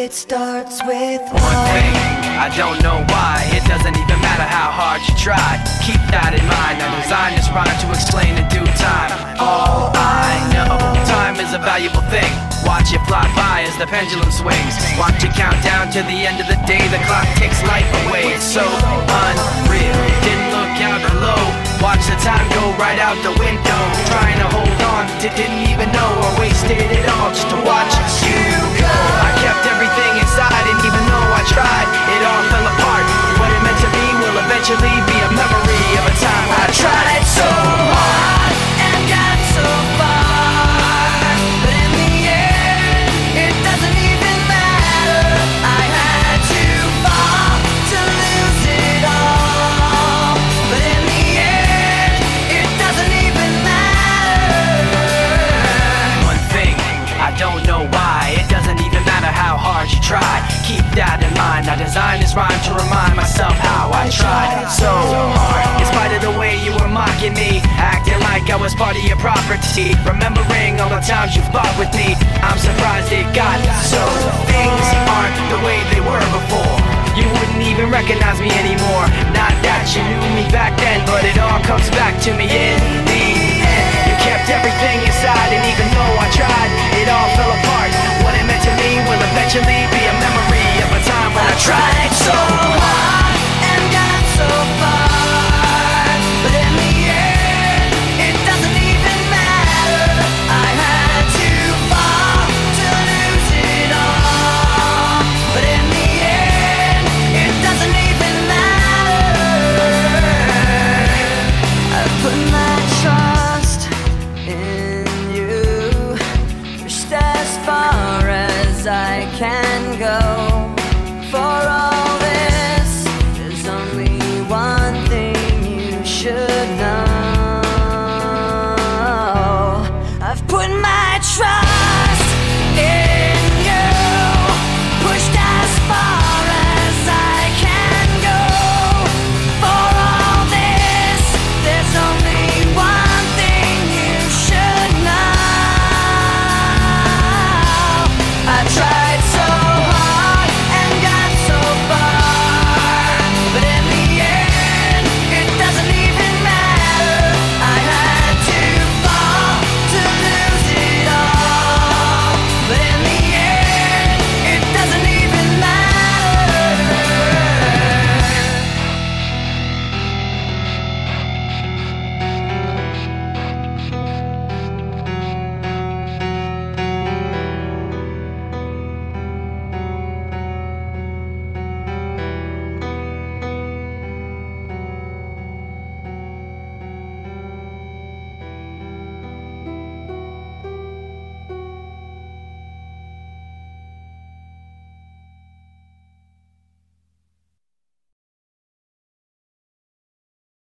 It starts with one thing, I don't know why. It doesn't even matter how hard you try. Keep that in mind. I designed this rhyme to explain in due time. All I know, time is a valuable thing. Watch it fly by as the pendulum swings. Watch it count down to the end of the day. The clock takes life away. It's so unreal. Didn't look out below. Watch the time go right out the window. Trying to hold on, didn't even know I wasted it all just to watch you go. I kept everything inside, and even though I tried, it all fell apart. What it meant to be will eventually be a memory of a time when I tried so hard and got so far, but in the end, it doesn't even matter. I had to fall to lose it all, but in the end, it doesn't even matter. One thing, I don't know why. It doesn't even matter how hard you try. Keep that in mind. I designed this rhyme to remind myself how I tried so hard. In spite of the way you were mocking me, acting like I was part of your property, remembering all the times you fought with me, I'm surprised it got so. Things aren't the way they were before. You wouldn't even recognize me anymore. Not that you knew me back then, but it all comes back to me in the end. You kept everything inside, and even though I tried, it all fell apart. What it meant to me will eventually be a memory of a time when I tried so hard and got so far, but in the end, it doesn't even matter. I had to fall to lose it all, but in the end, it doesn't even matter. I put my trust in you, pushed as far as I can go. For all this, there's only one thing you should know. I've put my trust